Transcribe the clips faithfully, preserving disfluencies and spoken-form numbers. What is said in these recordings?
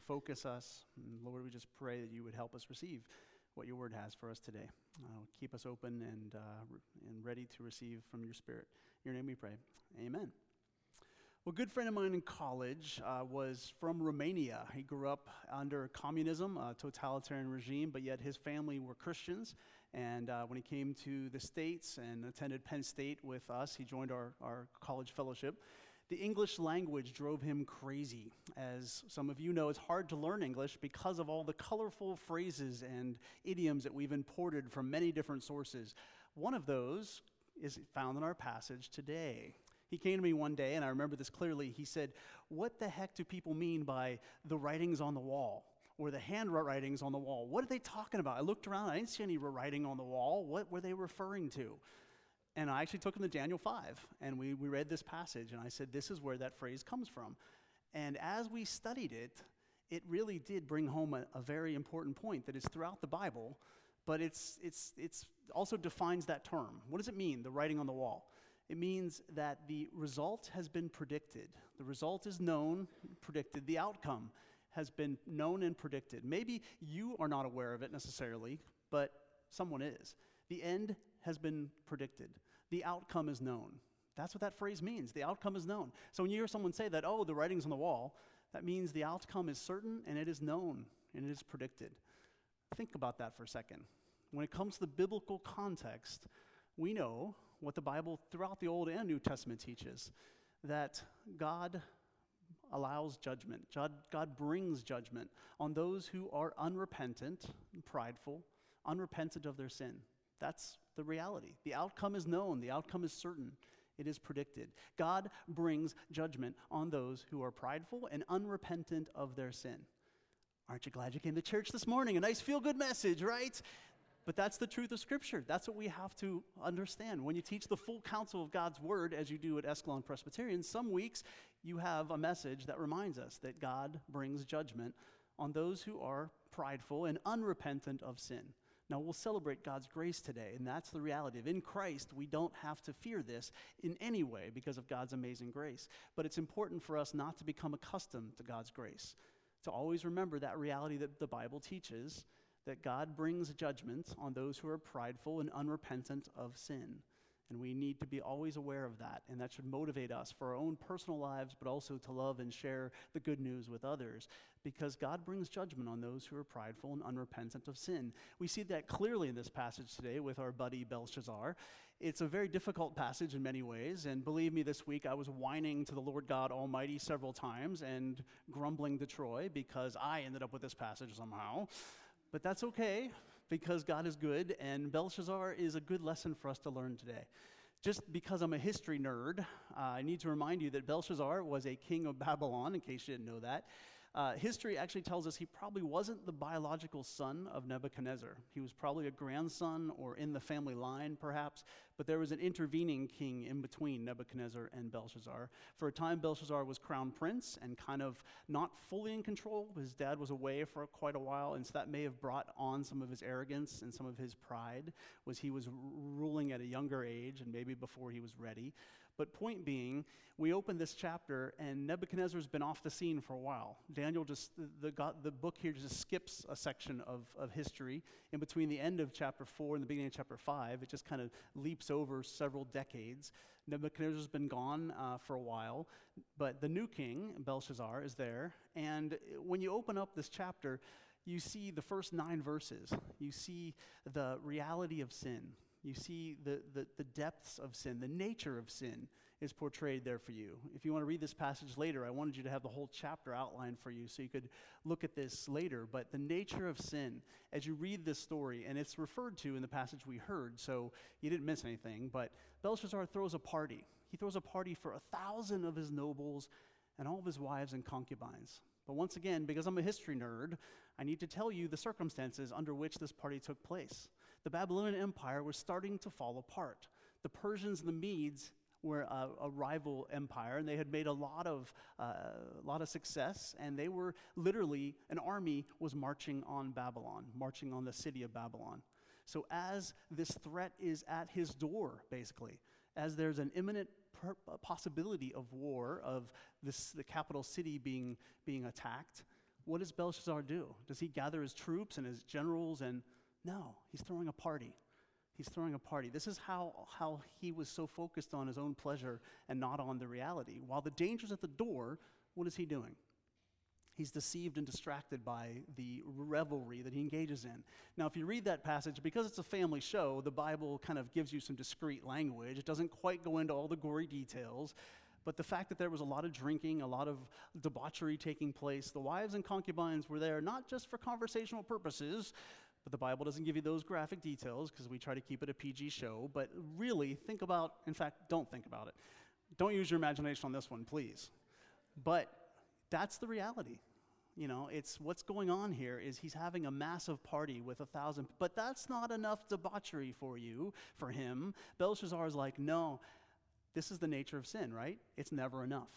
focus us. And Lord, we just pray that you would help us receive what your word has for us today. Uh, keep us open and uh, re- and ready to receive from your Spirit. In your name we pray. Amen. Well, a good friend of mine in college uh, was from Romania. He grew up under communism, a totalitarian regime, but yet his family were Christians. And uh, when he came to the States and attended Penn State with us, he joined our, our college fellowship. The English language drove him crazy. As some of you know, it's hard to learn English because of all the colorful phrases and idioms that we've imported from many different sources. One of those is found in our passage today. He came to me one day, and I remember this clearly. He said, "What the heck do people mean by the writings on the wall or the handwritings on the wall? What are they talking about?" I looked around. I didn't see any writing on the wall. What were they referring to? And I actually took him to Daniel five, and we, we read this passage, and I said, this is where that phrase comes from. And as we studied it, it really did bring home a, a very important point that is throughout the Bible, but it's it's it's also defines that term. What does it mean, the writing on the wall? It means that the result has been predicted. The result is known, predicted. The outcome has been known and predicted. Maybe you are not aware of it necessarily, but someone is. The end has been predicted. The outcome is known. That's what that phrase means. The outcome is known. So when you hear someone say that, oh, the writing's on the wall, that means the outcome is certain and it is known and it is predicted. Think about that for a second. When it comes to the biblical context, we know what the Bible throughout the Old and New Testament teaches, that God allows judgment. God, God brings judgment on those who are unrepentant, prideful, unrepentant of their sin. That's the reality. The outcome is known. The outcome is certain. It is predicted. God brings judgment on those who are prideful and unrepentant of their sin. Aren't you glad you came to church this morning? A nice feel-good message, right? But that's the truth of Scripture. That's what we have to understand. When you teach the full counsel of God's Word, as you do at Escalon Presbyterian, some weeks you have a message that reminds us that God brings judgment on those who are prideful and unrepentant of sin. Now, we'll celebrate God's grace today, and that's the reality of in Christ, we don't have to fear this in any way because of God's amazing grace. But it's important for us not to become accustomed to God's grace, to always remember that reality that the Bible teaches, that God brings judgment on those who are prideful and unrepentant of sin. And we need to be always aware of that, and that should motivate us for our own personal lives, but also to love and share the good news with others, because God brings judgment on those who are prideful and unrepentant of sin. We see that clearly in this passage today with our buddy Belshazzar. It's a very difficult passage in many ways, and believe me, this week I was whining to the Lord God Almighty several times and grumbling to Troy because I ended up with this passage somehow. But that's okay, because God is good, and Belshazzar is a good lesson for us to learn today. Just because I'm a history nerd, uh, I need to remind you that Belshazzar was a king of Babylon, in case you didn't know that. Uh, history actually tells us he probably wasn't the biological son of Nebuchadnezzar. He was probably a grandson or in the family line, perhaps, but there was an intervening king in between Nebuchadnezzar and Belshazzar. For a time, Belshazzar was crown prince and kind of not fully in control. His dad was away for quite a while, and so that may have brought on some of his arrogance and some of his pride, was he was r- ruling at a younger age and maybe before he was ready. But point being, we open this chapter, and Nebuchadnezzar's been off the scene for a while. Daniel just, the, the, the book here just skips a section of, of history. In between the end of chapter four and the beginning of chapter five, it just kind of leaps over several decades. Nebuchadnezzar's been gone uh, for a while, but the new king, Belshazzar, is there. And when you open up this chapter, you see the first nine verses. You see the reality of sin. You see the, the, the depths of sin, the nature of sin is portrayed there for you. If you want to read this passage later, I wanted you to have the whole chapter outlined for you so you could look at this later. But the nature of sin, as you read this story, and it's referred to in the passage we heard, so you didn't miss anything, but Belshazzar throws a party. He throws a party for a thousand of his nobles and all of his wives and concubines. But once again, because I'm a history nerd, I need to tell you the circumstances under which this party took place. The Babylonian Empire was starting to fall apart. The Persians and the Medes were a, a rival empire, and they had made a lot of uh, a lot of success, and they were literally, an army was marching on Babylon, marching on the city of Babylon. So as this threat is at his door, basically, as there's an imminent per- possibility of war, of this, the capital city being, being attacked, what does Belshazzar do? Does he gather his troops and his generals and, no, he's throwing a party. He's throwing a party. This is how, how he was so focused on his own pleasure and not on the reality. While the danger's at the door, what is he doing? He's deceived and distracted by the revelry that he engages in. Now, if you read that passage, because it's a family show, the Bible kind of gives you some discreet language. It doesn't quite go into all the gory details. But the fact that there was a lot of drinking, a lot of debauchery taking place, the wives and concubines were there not just for conversational purposes, but the Bible doesn't give you those graphic details because we try to keep it a P G show. But really, think about, in fact, don't think about it. Don't use your imagination on this one, please. But that's the reality. You know, it's what's going on here is he's having a massive party with a thousand, but that's not enough debauchery for you, for him. Belshazzar is like, no, this is the nature of sin, right? It's never enough.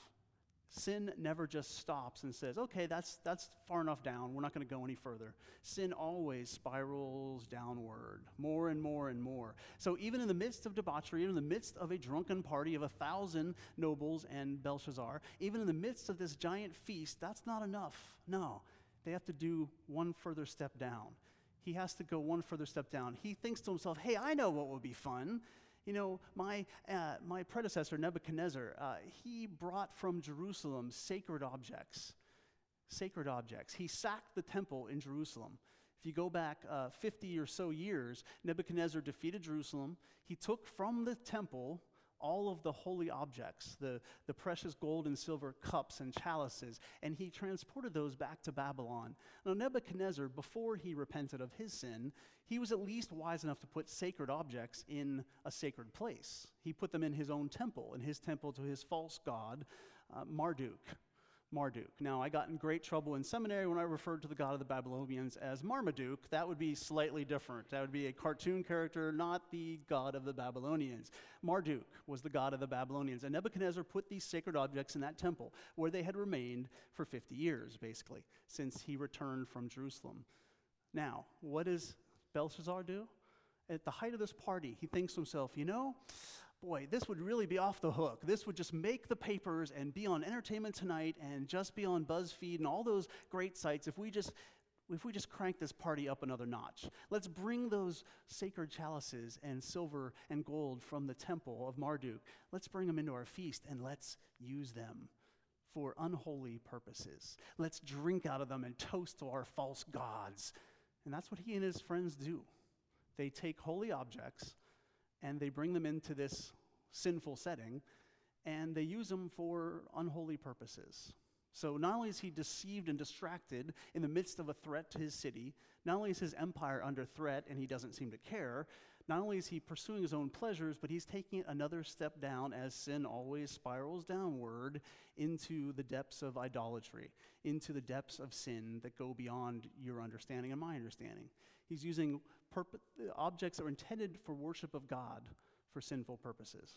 Sin never just stops and says, okay, that's that's far enough down. We're not going to go any further. Sin always spirals downward, more and more and more. So even in the midst of debauchery, even in the midst of a drunken party of a thousand nobles and Belshazzar, even in the midst of this giant feast, that's not enough. No, they have to do one further step down. He has to go one further step down. He thinks to himself, hey, I know what would be fun. You know, my uh, my predecessor, Nebuchadnezzar, uh, he brought from Jerusalem sacred objects. Sacred objects. He sacked the temple in Jerusalem. If you go back uh, fifty or so years, Nebuchadnezzar defeated Jerusalem. He took from the temple all of the holy objects, the, the precious gold and silver cups and chalices, and he transported those back to Babylon. Now, Nebuchadnezzar, before he repented of his sin, he was at least wise enough to put sacred objects in a sacred place. He put them in his own temple, in his temple to his false god, uh, Marduk. Marduk. Now, I got in great trouble in seminary when I referred to the god of the Babylonians as Marmaduke. That would be slightly different. That would be a cartoon character, not the god of the Babylonians. Marduk was the god of the Babylonians, and Nebuchadnezzar put these sacred objects in that temple where they had remained for fifty years, basically, since he returned from Jerusalem. Now, what does Belshazzar do? At the height of this party, he thinks to himself, you know, boy, this would really be off the hook. This would just make the papers and be on Entertainment Tonight and just be on BuzzFeed and all those great sites if we just if we just crank this party up another notch. Let's bring those sacred chalices and silver and gold from the temple of Marduk. Let's bring them into our feast and let's use them for unholy purposes. Let's drink out of them and toast to our false gods. And that's what he and his friends do. They take holy objects and they bring them into this sinful setting, and they use them for unholy purposes. So not only is he deceived and distracted in the midst of a threat to his city, not only is his empire under threat and he doesn't seem to care, not only is he pursuing his own pleasures, but he's taking it another step down as sin always spirals downward into the depths of idolatry, into the depths of sin that go beyond your understanding and my understanding. He's using purpo- objects that are intended for worship of God for sinful purposes.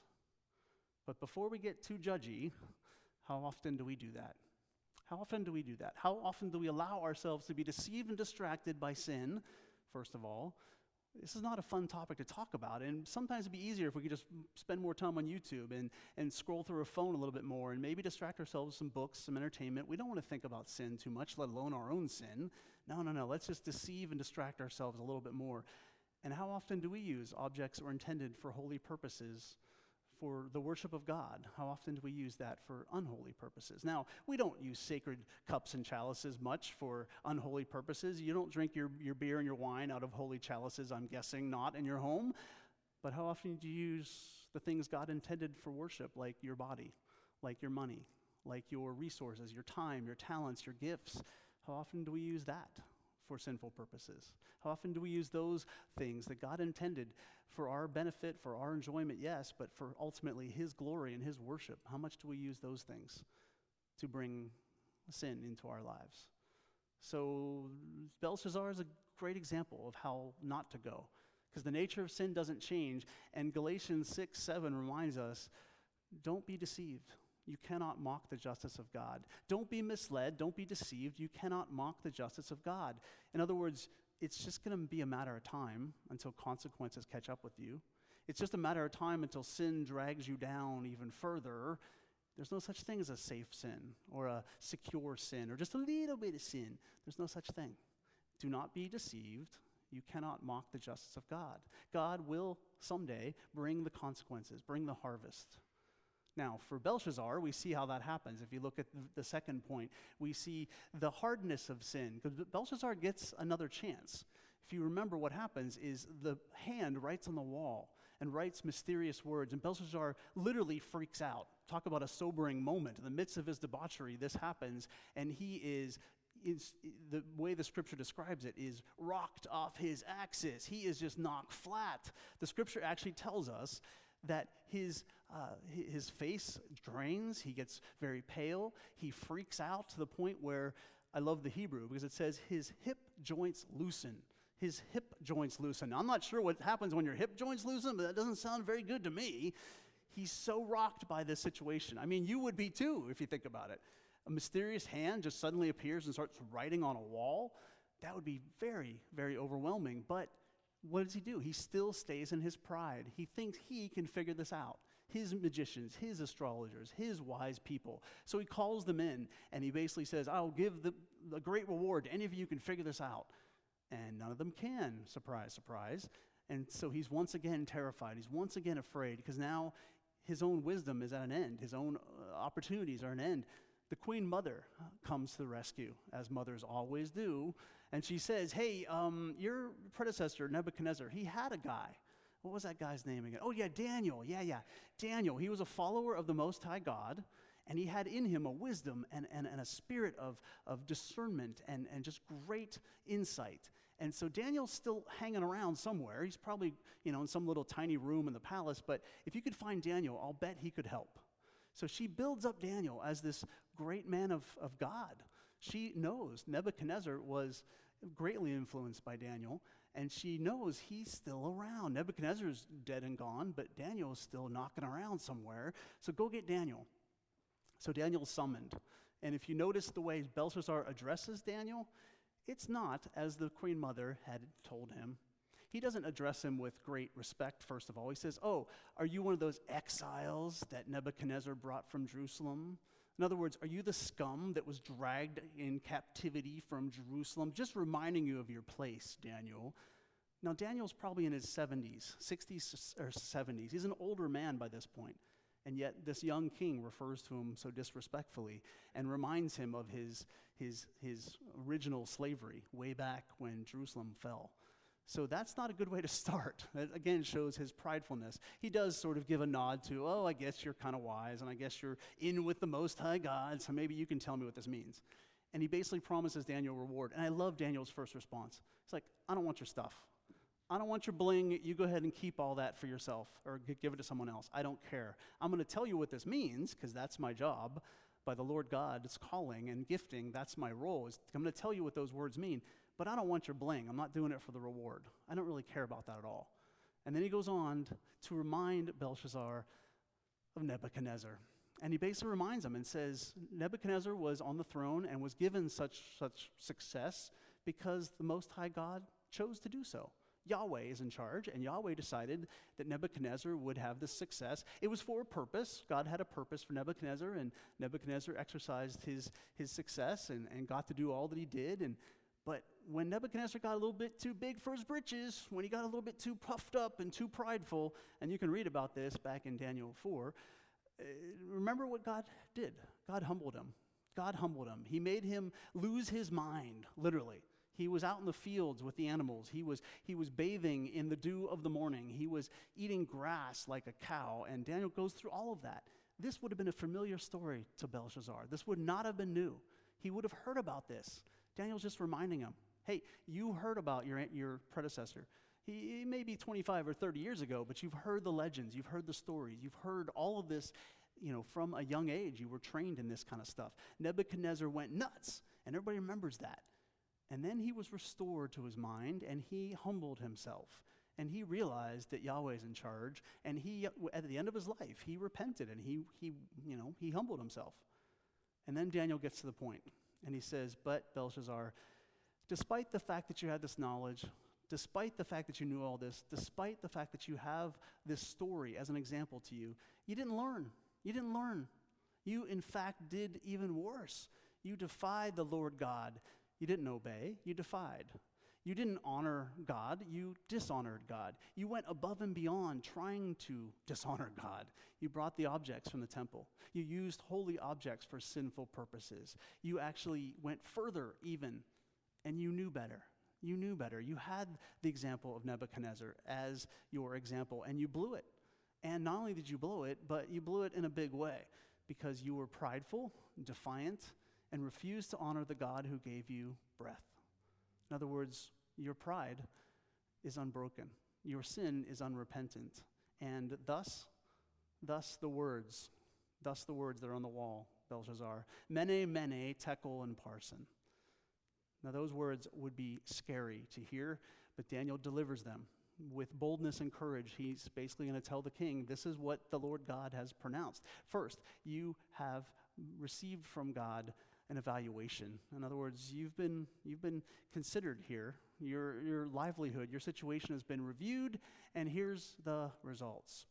But before we get too judgy, how often do we do that? How often do we do that? How often do we allow ourselves to be deceived and distracted by sin, first of all? This is not a fun topic to talk about, and sometimes it'd be easier if we could just spend more time on YouTube and, and scroll through a phone a little bit more and maybe distract ourselves with some books, some entertainment. We don't want to think about sin too much, let alone our own sin. No, no, no. Let's just deceive and distract ourselves a little bit more. And how often do we use objects that are intended for holy purposes, for the worship of God? How often do we use that for unholy purposes? Now, we don't use sacred cups and chalices much for unholy purposes. You don't drink your, your beer and your wine out of holy chalices, I'm guessing, not in your home. But how often do you use the things God intended for worship, like your body, like your money, like your resources, your time, your talents, your gifts? How often do we use that for sinful purposes? How often do we use those things that God intended for our benefit, for our enjoyment, yes, but for ultimately his glory and his worship? How much do we use those things to bring sin into our lives? So Belshazzar is a great example of how not to go, because the nature of sin doesn't change, and Galatians six seven reminds us, don't be deceived. You cannot mock the justice of God. Don't be misled. Don't be deceived. You cannot mock the justice of God. In other words, it's just going to be a matter of time until consequences catch up with you. It's just a matter of time until sin drags you down even further, There's no such thing as a safe sin or a secure sin or just a little bit of sin. There's no such thing. Do not be deceived. You cannot mock the justice of God. God will someday bring the consequences, bring the harvest. Now, for Belshazzar, we see how that happens. If you look at the, the second point, we see the hardness of sin, because Belshazzar gets another chance. If you remember, what happens is the hand writes on the wall and writes mysterious words, and Belshazzar literally freaks out. Talk about a sobering moment. In the midst of his debauchery, this happens, and he is, is the way the scripture describes it, is rocked off his axis. He is just knocked flat. The scripture actually tells us that his uh, his face drains, he gets very pale, he freaks out to the point where, I love the Hebrew, because it says his hip joints loosen. His hip joints loosen. Now, I'm not sure what happens when your hip joints loosen, but that doesn't sound very good to me. He's so rocked by this situation. I mean, you would be too, if you think about it. A mysterious hand just suddenly appears and starts writing on a wall. That would be very, very overwhelming, but what does he do? He still stays in his pride. He thinks he can figure this out. His magicians, his astrologers, his wise people. So he calls them in, and he basically says, I'll give the, the great reward to any of you who can figure this out. And none of them can, surprise, surprise. And so he's once again terrified. He's once again afraid, because now his own wisdom is at an end. His own uh, opportunities are at an end. The queen mother comes to the rescue, as mothers always do, and she says, hey, um, your predecessor, Nebuchadnezzar, he had a guy. What was that guy's name again? Oh, yeah, Daniel. Yeah, yeah, Daniel. He was a follower of the Most High God, and he had in him a wisdom and, and, and a spirit of, of discernment and, and just great insight. And so Daniel's still hanging around somewhere. He's probably, you know, in some little tiny room in the palace, but if you could find Daniel, I'll bet he could help. So she builds up Daniel as this great man of, of God. She knows Nebuchadnezzar was greatly influenced by Daniel, and she knows he's still around. Nebuchadnezzar's dead and gone, but Daniel's still knocking around somewhere. So go get Daniel. So Daniel's summoned. And if you notice the way Belshazzar addresses Daniel, it's not as the queen mother had told him. He doesn't address him with great respect, first of all. He says, oh, are you one of those exiles that Nebuchadnezzar brought from Jerusalem? In other words, are you the scum that was dragged in captivity from Jerusalem? Just reminding you of your place, Daniel. Now, Daniel's probably in his seventies, sixties or seventies. He's an older man by this point. And yet this young king refers to him so disrespectfully and reminds him of his, his, his original slavery way back when Jerusalem fell. So that's not a good way to start. That, again, shows his pridefulness. He does sort of give a nod to, oh, I guess you're kind of wise, and I guess you're in with the Most High God, so maybe you can tell me what this means. And he basically promises Daniel a reward. And I love Daniel's first response. It's like, I don't want your stuff. I don't want your bling. You go ahead and keep all that for yourself or g- give it to someone else. I don't care. I'm going to tell you what this means, because that's my job. By the Lord God's calling and gifting, that's my role. Is I'm going to tell you what those words mean. But I don't want your bling. I'm not doing it for the reward. I don't really care about that at all. And then he goes on to remind Belshazzar of Nebuchadnezzar. And he basically reminds him and says, Nebuchadnezzar was on the throne and was given such, such success because the Most High God chose to do so. Yahweh is in charge, and Yahweh decided that Nebuchadnezzar would have this success. It was for a purpose. God had a purpose for Nebuchadnezzar, and Nebuchadnezzar exercised his, his success and, and got to do all that he did. And But when Nebuchadnezzar got a little bit too big for his britches, when he got a little bit too puffed up and too prideful, and you can read about this back in Daniel four, uh, remember what God did. God humbled him. God humbled him. He made him lose his mind, literally. He was out in the fields with the animals. He was, he was bathing in the dew of the morning. He was eating grass like a cow, and Daniel goes through all of that. This would have been a familiar story to Belshazzar. This would not have been new. He would have heard about this. Daniel's just reminding him, hey, you heard about your, your predecessor. He, he may be twenty-five or thirty years ago, but you've heard the legends, you've heard the stories, you've heard all of this, you know, from a young age. You were trained in this kind of stuff. Nebuchadnezzar went nuts, and everybody remembers that. And then he was restored to his mind, and he humbled himself. And he realized that Yahweh is in charge, and he, at the end of his life, he repented, and he, he, you know, he humbled himself. And then Daniel gets to the point, and he says, but Belshazzar, despite the fact that you had this knowledge, despite the fact that you knew all this, despite the fact that you have this story as an example to you, you didn't learn. You didn't learn. You, in fact, did even worse. You defied the Lord God. You didn't obey, you defied. You didn't honor God, you dishonored God. You went above and beyond trying to dishonor God. You brought the objects from the temple. You used holy objects for sinful purposes. You actually went further even, and you knew better. You knew better. You had the example of Nebuchadnezzar as your example, and you blew it. And not only did you blow it, but you blew it in a big way because you were prideful, defiant, and refused to honor the God who gave you breath. In other words, your pride is unbroken. Your sin is unrepentant. And thus, thus the words, thus the words that are on the wall, Belshazzar, Mene, Mene, Tekel, and Parsin. Now those words would be scary to hear, but Daniel delivers them. With boldness and courage, he's basically going to tell the king, this is what the Lord God has pronounced. First, you have received from God an evaluation. In other words, you've been you've been considered here. Your your livelihood, your situation has been reviewed, and here's the results.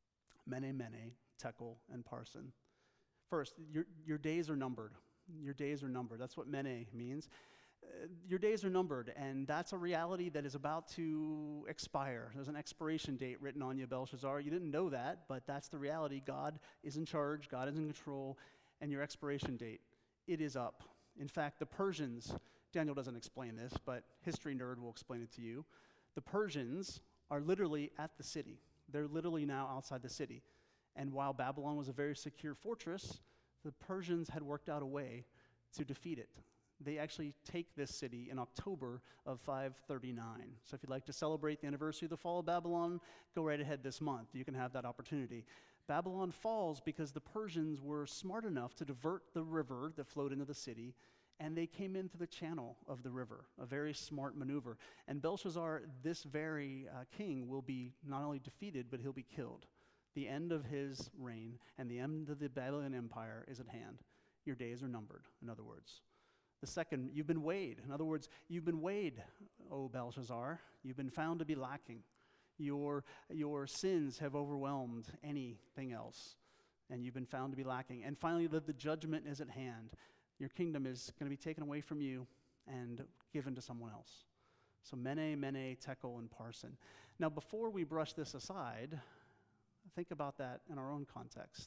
Mene, Mene, Tekel, and Parsin. First, your your days are numbered. Your days are numbered. That's what Mene means. Uh, your days are numbered, and that's a reality that is about to expire. There's an expiration date written on you, Belshazzar. You didn't know that, but that's the reality. God is in charge. God is in control, and your expiration date, it is up. In fact, the Persians, Daniel doesn't explain this, but history nerd will explain it to you. The Persians are literally at the city. They're literally now outside the city. And while Babylon was a very secure fortress, the Persians had worked out a way to defeat it. They actually take this city in October of five thirty-nine. So if you'd like to celebrate the anniversary of the fall of Babylon, go right ahead this month. You can have that opportunity. Babylon falls because the Persians were smart enough to divert the river that flowed into the city, and they came into the channel of the river, a very smart maneuver. And Belshazzar, this very uh, king, will be not only defeated, but he'll be killed. The end of his reign and the end of the Babylonian Empire is at hand. Your days are numbered, in other words. The second, you've been weighed. In other words, you've been weighed, O Belshazzar. You've been found to be lacking. Your, your sins have overwhelmed anything else, and you've been found to be lacking. And finally, the, the judgment is at hand. Your kingdom is going to be taken away from you and given to someone else. So Mene, Mene, Tekel, and Parsin. Now, before we brush this aside, think about that in our own context.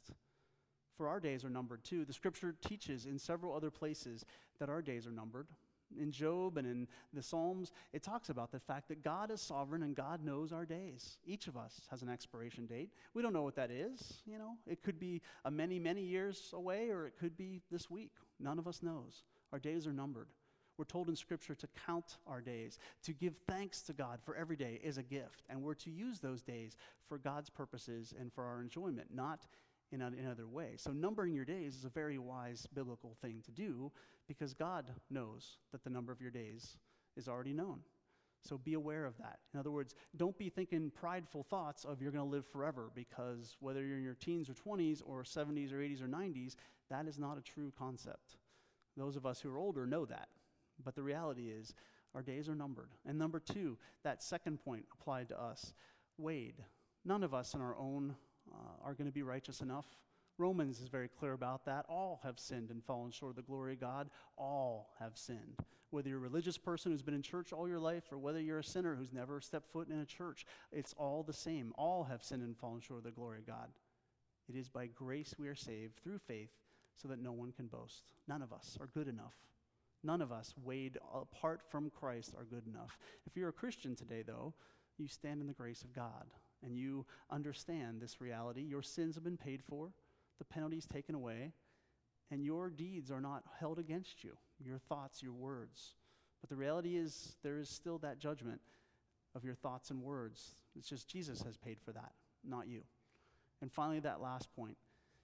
For our days are numbered too. The scripture teaches in several other places that our days are numbered. In Job and in the Psalms, it talks about the fact that God is sovereign and God knows our days. Each of us has an expiration date. We don't know what that is. You know, it could be a many, many years away, or it could be this week. None of us knows. Our days are numbered. We're told in Scripture to count our days, to give thanks to God for every day is a gift, and we're to use those days for God's purposes and for our enjoyment, not in another way. So numbering your days is a very wise biblical thing to do because God knows that the number of your days is already known. So be aware of that. In other words, don't be thinking prideful thoughts of you're going to live forever, because whether you're in your teens or twenties or seventies or eighties or nineties, that is not a true concept. Those of us who are older know that. But the reality is our days are numbered. And number two, that second point applied to us, weighed. None of us in our own uh, are going to be righteous enough. Romans is very clear about that. All have sinned and fallen short of the glory of God. All have sinned. Whether you're a religious person who's been in church all your life or whether you're a sinner who's never stepped foot in a church, it's all the same. All have sinned and fallen short of the glory of God. It is by grace we are saved through faith so that no one can boast. None of us are good enough. None of us, weighed apart from Christ, are good enough. If you're a Christian today, though, you stand in the grace of God and you understand this reality. Your sins have been paid for. The penalty is taken away, and your deeds are not held against you, your thoughts, your words. But the reality is there is still that judgment of your thoughts and words. It's just Jesus has paid for that, not you. And finally, that last point,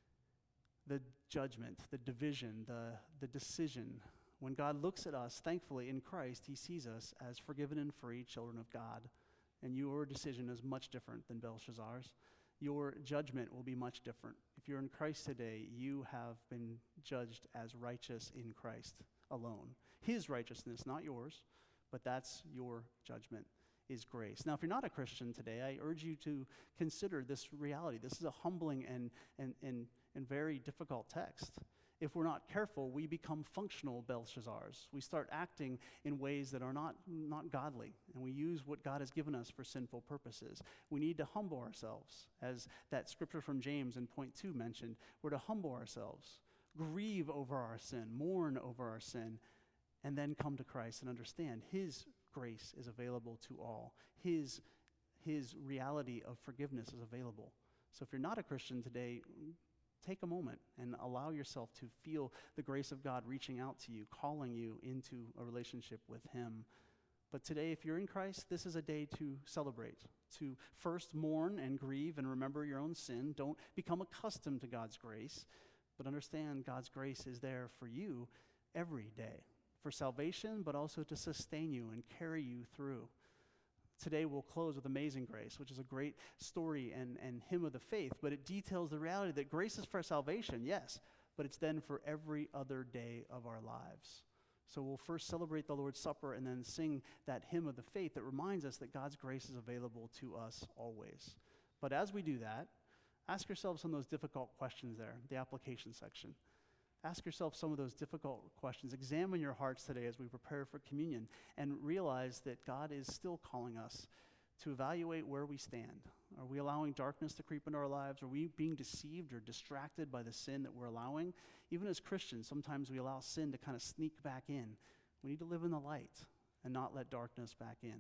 the judgment, the division, the, the decision. When God looks at us, thankfully, in Christ, he sees us as forgiven and free children of God. And your decision is much different than Belshazzar's. Your judgment will be much different. If you're in Christ today, you have been judged as righteous in Christ alone. His righteousness, not yours, but that's your judgment, is grace. Now, if you're not a Christian today, I urge you to consider this reality. This is a humbling and, and, and in very difficult text. If we're not careful, we become functional Belshazzars. We start acting in ways that are not, not godly, and we use what God has given us for sinful purposes. We need to humble ourselves, as that scripture from James in point two mentioned. We're to humble ourselves, grieve over our sin, mourn over our sin, and then come to Christ and understand His grace is available to all. His, His reality of forgiveness is available. So if you're not a Christian today, take a moment and allow yourself to feel the grace of God reaching out to you, calling you into a relationship with Him. But today, if you're in Christ, this is a day to celebrate, to first mourn and grieve and remember your own sin. Don't become accustomed to God's grace, but understand God's grace is there for you every day, for salvation, but also to sustain you and carry you through. Today we'll close with Amazing Grace, which is a great story and, and hymn of the faith, but it details the reality that grace is for salvation, yes, but it's then for every other day of our lives. So we'll first celebrate the Lord's Supper and then sing that hymn of the faith that reminds us that God's grace is available to us always. But as we do that, ask yourself some of those difficult questions there, the application section. Ask yourself some of those difficult questions. Examine your hearts today as we prepare for communion and realize that God is still calling us to evaluate where we stand. Are we allowing darkness to creep into our lives? Are we being deceived or distracted by the sin that we're allowing? Even as Christians, sometimes we allow sin to kind of sneak back in. We need to live in the light and not let darkness back in.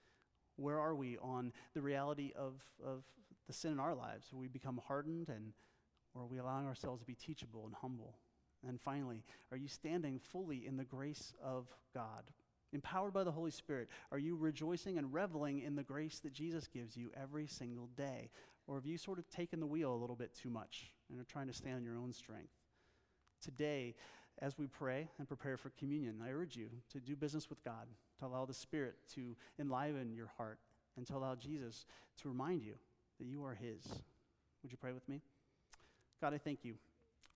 Where are we on the reality of, of the sin in our lives? Have we become hardened, and or are we allowing ourselves to be teachable and humble? And finally, are you standing fully in the grace of God? Empowered by the Holy Spirit, are you rejoicing and reveling in the grace that Jesus gives you every single day? Or have you sort of taken the wheel a little bit too much and are trying to stand on your own strength? Today, as we pray and prepare for communion, I urge you to do business with God, to allow the Spirit to enliven your heart, and to allow Jesus to remind you that you are His. Would you pray with me? God, I thank you